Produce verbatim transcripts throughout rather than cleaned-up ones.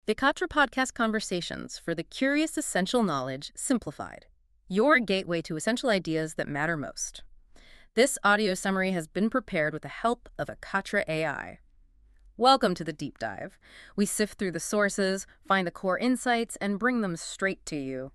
Vikatra Podcast Conversations for the Curious Essential Knowledge Simplified. Your gateway to essential ideas that matter most. This audio summary has been prepared with the help of Vikatra A I. Welcome to the deep dive. We sift through the sources, find the core insights, and bring them straight to you.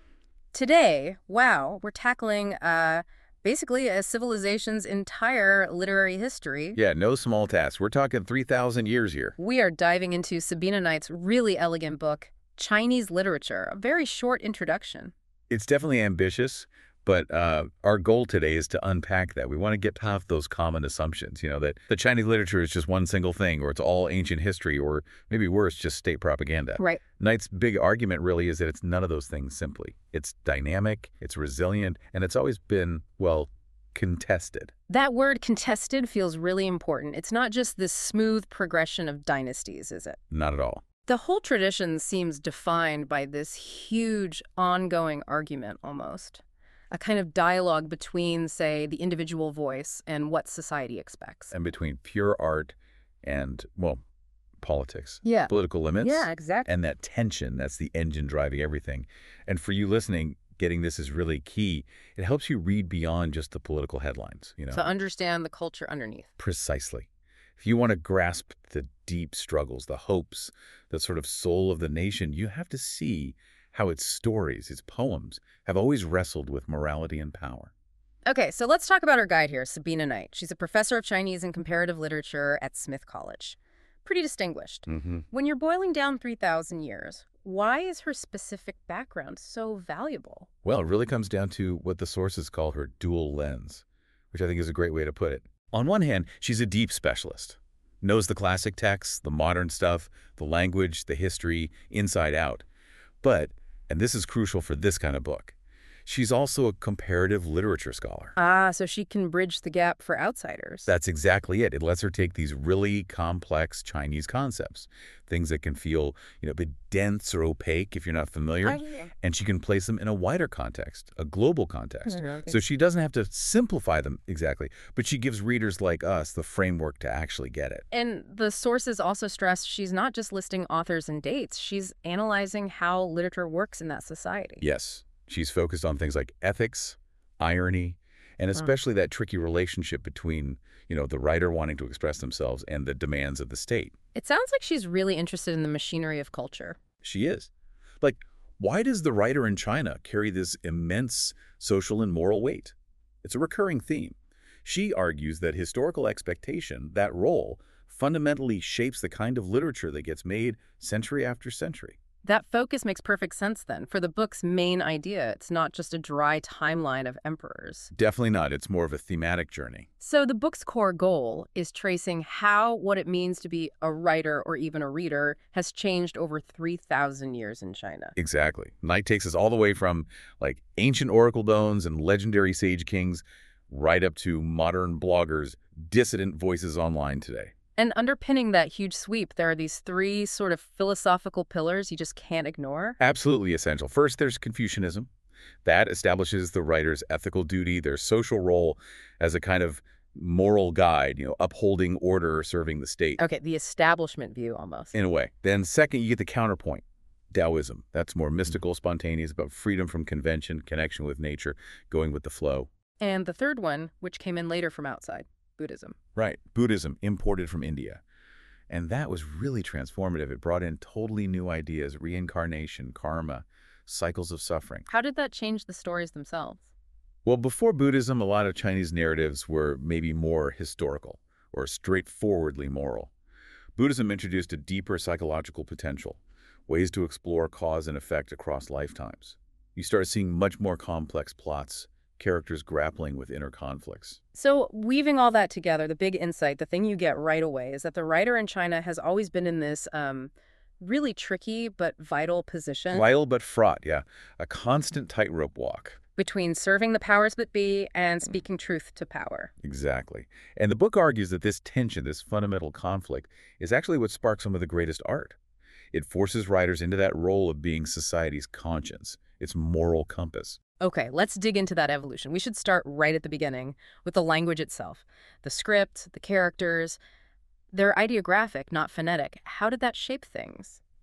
Today, wow, we're tackling uh, basically a civilization's entire literary history. Yeah, no small task. We're talking three thousand years here. We are diving into Sabina Knight's really elegant book, Chinese Literature, a very short introduction. It's definitely ambitious, but uh, our goal today is to unpack that. We want to get past those common assumptions, you know, that the Chinese literature is just one single thing, or it's all ancient history, or maybe worse, just state propaganda. Right. Knight's big argument really is that it's none of those things simply. It's dynamic, it's resilient, and it's always been, well, contested. That word contested feels really important. It's not just this smooth progression of dynasties, is it? Not at all. The whole tradition seems defined by this huge ongoing argument almost. A kind of dialogue between, say, the individual voice and what society expects. And between pure art and, well, politics. Yeah. Political limits. Yeah, exactly. And that tension, that's the engine driving everything. And for you listening, getting this is really key. It helps you read beyond just the political headlines, you know. To understand the culture underneath. Precisely. If you want to grasp the deep struggles, the hopes, the sort of soul of the nation, you have to see how its stories, its poems, have always wrestled with morality and power. Okay, so let's talk about our guide here, Sabina Knight. She's a professor of Chinese and comparative literature at Smith College. Pretty distinguished. Mm-hmm. When you're boiling down three thousand years, why is her specific background so valuable? Well, it really comes down to what the sources call her dual lens, which I think is a great way to put it. On one hand, she's a deep specialist, knows the classic texts, the modern stuff, the language, the history, inside out. But, and this is crucial for this kind of book, she's also a comparative literature scholar. Ah, so she can bridge the gap for outsiders. That's exactly it. It lets her take these really complex Chinese concepts, things that can feel, you know, a bit dense or opaque if you're not familiar, I hear. and she can place them in a wider context, a global context. Okay. So she doesn't have to simplify them exactly, but she gives readers like us the framework to actually get it. And the sources also stress she's not just listing authors and dates, she's analyzing how literature works in that society. Yes. She's focused on things like ethics, irony, and especially that tricky relationship between, you know, the writer wanting to express themselves and the demands of the state. It sounds like she's really interested in the machinery of culture. She is. Like, why does the writer in China carry this immense social and moral weight? It's a recurring theme. She argues that historical expectation, that role, fundamentally shapes the kind of literature that gets made century after century. That focus makes perfect sense then. For the book's main idea, it's not just a dry timeline of emperors. Definitely not. It's more of a thematic journey. So the book's core goal is tracing how what it means to be a writer or even a reader has changed over three thousand years in China. Exactly. Knight takes us all the way from, like, ancient oracle domes and legendary sage kings right up to modern bloggers, dissident voices online today. And underpinning that huge sweep, there are these three sort of philosophical pillars you just can't ignore. Absolutely essential. First, there's Confucianism. That establishes the writer's ethical duty, their social role as a kind of moral guide, you know, upholding order, serving the state. Okay, the establishment view almost. In a way. Then second, you get the counterpoint, Taoism. That's more mystical, spontaneous, about freedom from convention, connection with nature, going with the flow. And the third one, which came in later from outside, Buddhism. Right. Buddhism, imported from India. And that was really transformative. It brought in totally new ideas, reincarnation, karma, cycles of suffering. How did that change the stories themselves? Well, before Buddhism, a lot of Chinese narratives were maybe more historical or straightforwardly moral. Buddhism introduced a deeper psychological potential, ways to explore cause and effect across lifetimes. You start seeing much more complex plots, characters grappling with inner conflicts. So weaving all that together, the big insight, the thing you get right away is that the writer in China has always been in this um, really tricky but vital position. Vital but fraught, yeah. A constant tightrope walk. Between serving the powers that be and speaking truth to power. Exactly. And the book argues that this tension, this fundamental conflict, is actually what sparks some of the greatest art. It forces writers into that role of being society's conscience, its moral compass. Okay, let's dig into that evolution. We should start right at the beginning with the language itself. The script, the characters, they're ideographic, not phonetic. How did that shape things?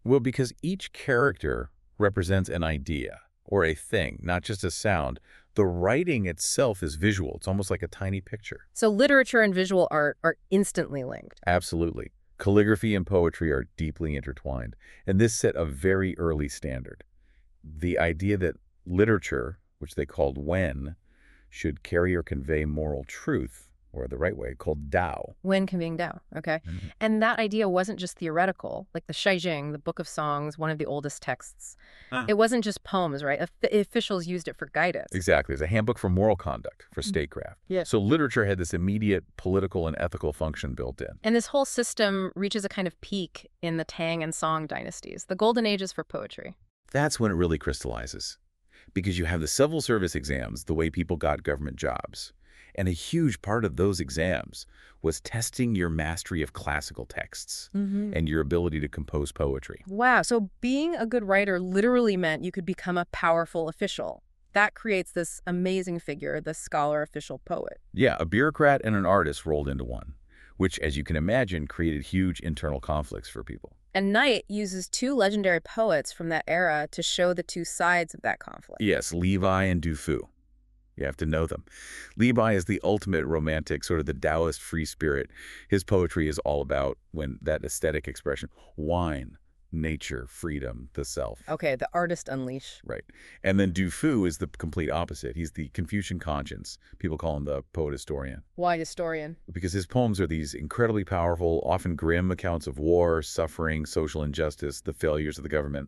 Well, because each character represents an idea or a thing, not just a sound. The writing itself is visual. It's almost like a tiny picture. So literature and visual art are instantly linked. Absolutely. Calligraphy and poetry are deeply intertwined, and this set a very early standard. The idea that literature, which they called wen, should carry or convey moral truth, or the right way, called Dao. Wen conveying Dao, okay. Mhm. And that idea wasn't just theoretical, like the Shaijing, the Book of Songs, one of the oldest texts. Huh. It wasn't just poems, right? Of- officials used it for guidance. Exactly. It's a handbook for moral conduct, for statecraft. Yeah. So literature had this immediate political and ethical function built in. And this whole system reaches a kind of peak in the Tang and Song dynasties, the golden ages for poetry. That's when it really crystallizes. Because you have the civil service exams, the way people got government jobs. And a huge part of those exams was testing your mastery of classical texts Mm-hmm. and your ability to compose poetry. Wow, so being a good writer literally meant you could become a powerful official. That creates this amazing figure, the scholar official poet. Yeah, a bureaucrat and an artist rolled into one, which, as you can imagine, created huge internal conflicts for people. And Knight uses two legendary poets from that era to show the two sides of that conflict. Yes, Levi and Du Fu. You have to know them. Levi is the ultimate romantic, sort of the Taoist free spirit. His poetry is all about when that aesthetic expression, wine, nature, freedom, the self. Okay, the artist unleash. Right. And then Du Fu is the complete opposite. He's the Confucian conscience. People call him the poet historian. Why historian? Because his poems are these incredibly powerful, often grim accounts of war, suffering, social injustice, the failures of the government.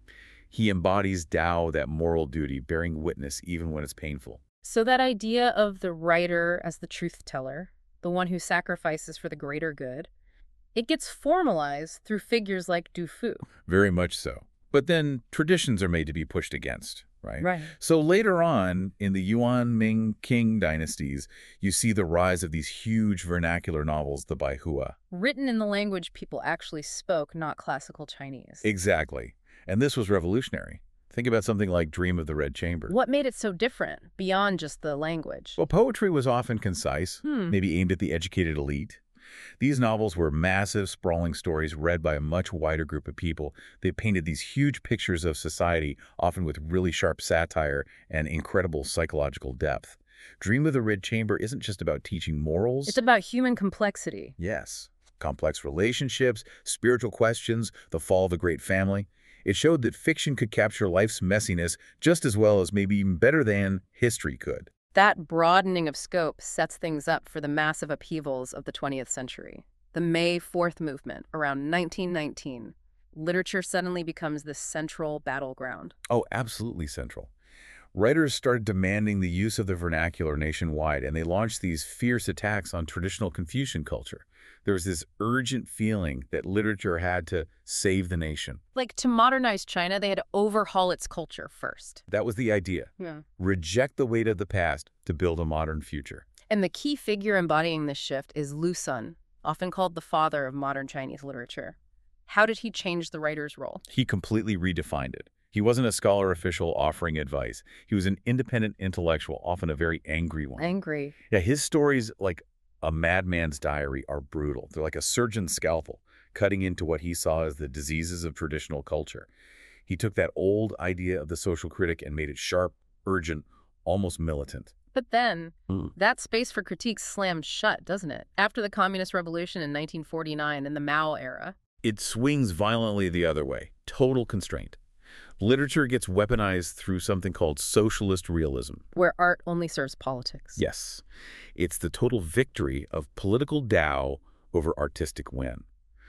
He embodies Tao, that moral duty, bearing witness even when it's painful. So that idea of the writer as the truth teller, the one who sacrifices for the greater good, it gets formalized through figures like Du Fu. Very much so. But then traditions are made to be pushed against, right? Right. So later on, in the Yuan, Ming, Qing dynasties, you see the rise of these huge vernacular novels, the Baihua. Written in the language people actually spoke, not classical Chinese. Exactly. And this was revolutionary. Think about something like Dream of the Red Chamber. What made it so different, beyond just the language? Well, poetry was often concise, Hmm. maybe aimed at the educated elite. These novels were massive, sprawling stories read by a much wider group of people. They painted these huge pictures of society, often with really sharp satire and incredible psychological depth. Dream of the Red Chamber isn't just about teaching morals. It's about human complexity. Yes. Complex relationships, spiritual questions, the fall of a great family. It showed that fiction could capture life's messiness just as well as, maybe even better than, history could. That broadening of scope sets things up for the massive upheavals of the twentieth century. The May fourth movement, around nineteen nineteen. Literature suddenly becomes the central battleground. Oh, absolutely central. Writers started demanding the use of the vernacular nationwide, and they launched these fierce attacks on traditional Confucian culture. There was this urgent feeling that literature had to save the nation. Like, to modernize China, they had to overhaul its culture first. That was the idea. Yeah. Reject the weight of the past to build a modern future. And the key figure embodying this shift is Lu Sun, often called the father of modern Chinese literature. How did he change the writer's role? He completely redefined it. He wasn't a scholar official offering advice. He was an independent intellectual, often a very angry one. Angry. Yeah, his stories, like a madman's diary, are brutal. They're like a surgeon's scalpel, cutting into what he saw as the diseases of traditional culture. He took that old idea of the social critic and made it sharp, urgent, almost militant. But then, Mm. that space for critique slammed shut, doesn't it? After the Communist Revolution in nineteen forty-nine and the Mao era. It swings violently the other way. Total constraint. Literature gets weaponized through something called socialist realism. Where art only serves politics. Yes. It's the total victory of political Tao over artistic wen.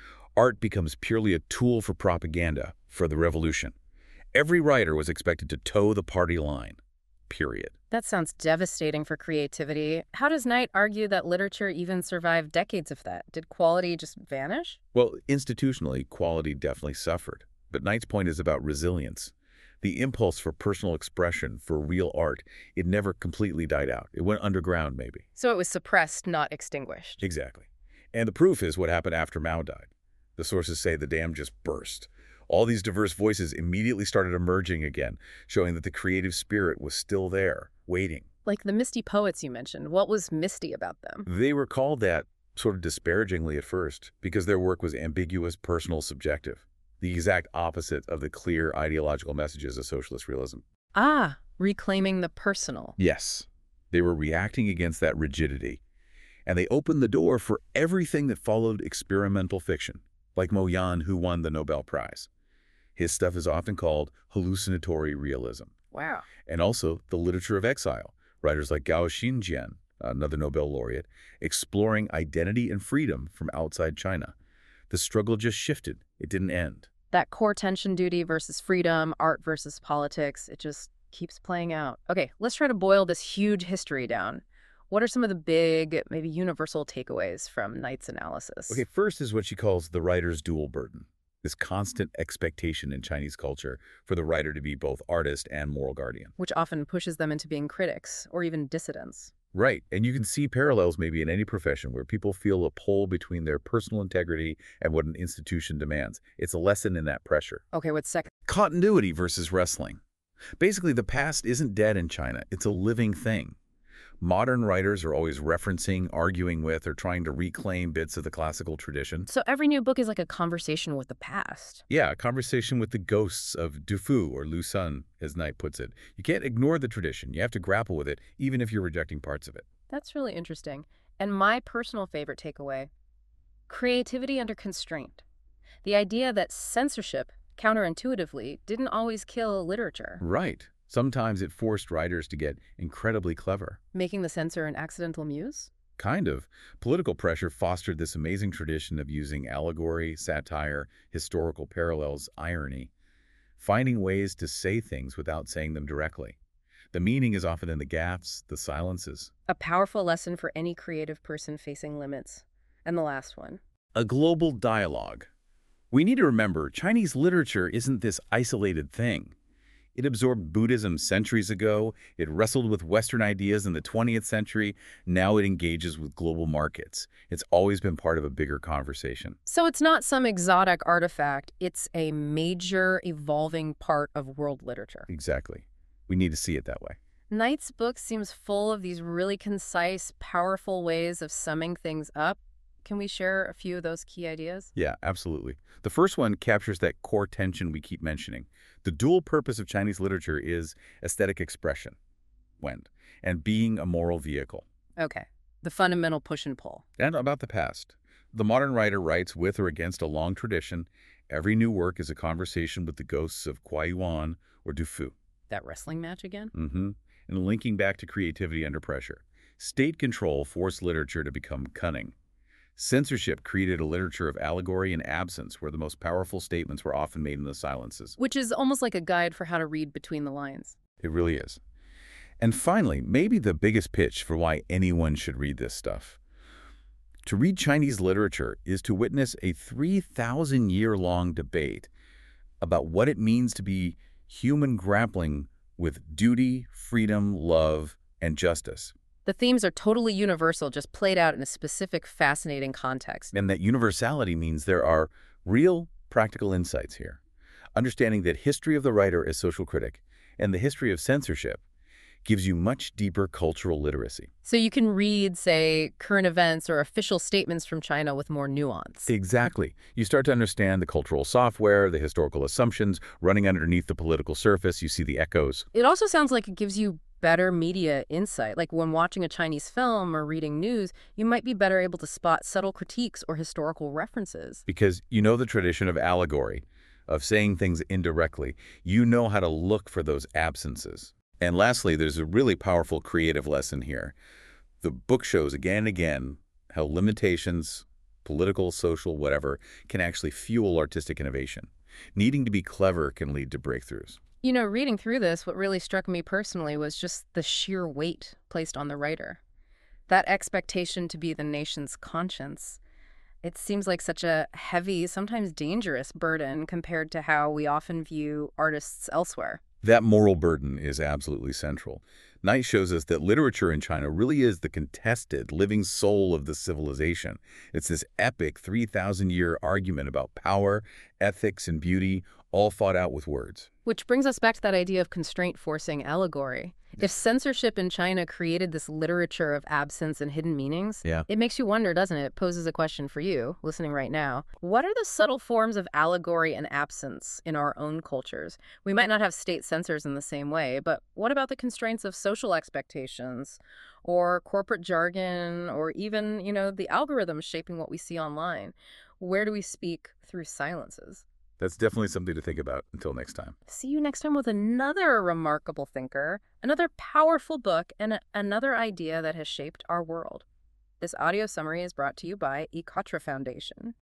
Art becomes purely a tool for propaganda for the revolution. Every writer was expected to toe the party line. Period. That sounds devastating for creativity. How does Knight argue that literature even survived decades of that? Did quality just vanish? Well, institutionally, quality definitely suffered. But Knight's point is about resilience. The impulse for personal expression, for real art, it never completely died out. It went underground, maybe. So it was suppressed, not extinguished. Exactly. And the proof is what happened after Mao died. The sources say the dam just burst. All these diverse voices immediately started emerging again, showing that the creative spirit was still there, waiting. Like the misty poets you mentioned. What was misty about them? They were called that sort of disparagingly at first because their work was ambiguous, personal, subjective. the exact opposite of the clear ideological messages of socialist realism. Ah, reclaiming the personal. Yes, they were reacting against that rigidity, and they opened the door for everything that followed experimental fiction, like Mo Yan, who won the Nobel Prize. His stuff is often called hallucinatory realism. Wow. And also the literature of exile, writers like Gao Xinjian, another Nobel laureate, exploring identity and freedom from outside China. The struggle just shifted. It didn't end. That core tension, duty versus freedom, art versus politics, it just keeps playing out. Okay, let's try to boil this huge history down. What are some of the big, maybe universal takeaways from Knight's analysis? Okay, first is what she calls the writer's dual burden, this constant expectation in Chinese culture for the writer to be both artist and moral guardian. Which often pushes them into being critics or even dissidents. Right, and you can see parallels maybe in any profession where people feel a pull between their personal integrity and what an institution demands. It's a lesson in that pressure. Okay, what's second? Continuity versus wrestling. Basically, the past isn't dead in China. It's a living thing. Modern writers are always referencing, arguing with, or trying to reclaim bits of the classical tradition. So every new book is like a conversation with the past. Yeah, a conversation with the ghosts of Du Fu, or Lu Sun, as Knight puts it. You can't ignore the tradition. You have to grapple with it, even if you're rejecting parts of it. That's really interesting. And my personal favorite takeaway, creativity under constraint. The idea that censorship, counterintuitively, didn't always kill literature. Right. Sometimes it forced writers to get incredibly clever. Making the censor an accidental muse? Kind of. Political pressure fostered this amazing tradition of using allegory, satire, historical parallels, irony, finding ways to say things without saying them directly. The meaning is often in the gaffes, the silences. A powerful lesson for any creative person facing limits. And the last one. A global dialogue. We need to remember, Chinese literature isn't this isolated thing. It absorbed Buddhism centuries ago. It wrestled with Western ideas in the twentieth century. Now it engages with global markets. It's always been part of a bigger conversation. So it's not some exotic artifact. It's a major, evolving part of world literature. Exactly. We need to see it that way. Knight's book seems full of these really concise, powerful ways of summing things up. Can we share a few of those key ideas? Yeah, absolutely. The first one captures that core tension we keep mentioning. The dual purpose of Chinese literature is aesthetic expression, Wend, and being a moral vehicle. Okay. The fundamental push and pull. And about the past. The modern writer writes with or against a long tradition. Every new work is a conversation with the ghosts of Kuai Yuan or Du Fu. That wrestling match again? Mm-hmm. And linking back to creativity under pressure. State control forced literature to become cunning. Censorship created a literature of allegory and absence where the most powerful statements were often made in the silences. Which is almost like a guide for how to read between the lines. It really is. And finally, maybe the biggest pitch for why anyone should read this stuff. To read Chinese literature is to witness a three thousand year long debate about what it means to be human grappling with duty, freedom, love, and justice. The themes are totally universal, just played out in a specific, fascinating context. And that universality means there are real, practical insights here. Understanding that history of the writer as social critic and the history of censorship gives you much deeper cultural literacy. So you can read, say, current events or official statements from China with more nuance. Exactly. You start to understand the cultural software, the historical assumptions running underneath the political surface. You see the echoes. It also sounds like it gives you better media insight. Like when watching a Chinese film or reading news, you might be better able to spot subtle critiques or historical references. Because you know the tradition of allegory, of saying things indirectly. You know how to look for those absences. And lastly, there's a really powerful creative lesson here. The book shows again and again how limitations, political, social, whatever, can actually fuel artistic innovation. Needing to be clever can lead to breakthroughs. You know, reading through this, what really struck me personally was just the sheer weight placed on the writer. That expectation to be the nation's conscience. It seems like such a heavy, sometimes dangerous burden compared to how we often view artists elsewhere. That moral burden is absolutely central. Knight shows us that literature in China really is the contested, living soul of the civilization. It's this epic three thousand year argument about power, ethics, and beauty, all fought out with words. Which brings us back to that idea of constraint forcing allegory. If censorship in China created this literature of absence and hidden meanings, Yeah. it makes you wonder, doesn't it? It poses a question for you, listening right now. What are the subtle forms of allegory and absence in our own cultures? We might not have state censors in the same way, but what about the constraints of social expectations or corporate jargon or even, you know, the algorithms shaping what we see online? Where do we speak through silences? That's definitely something to think about. Until next time. See you next time with another remarkable thinker, another powerful book, and a- another idea that has shaped our world. This audio summary is brought to you by eKatra Foundation.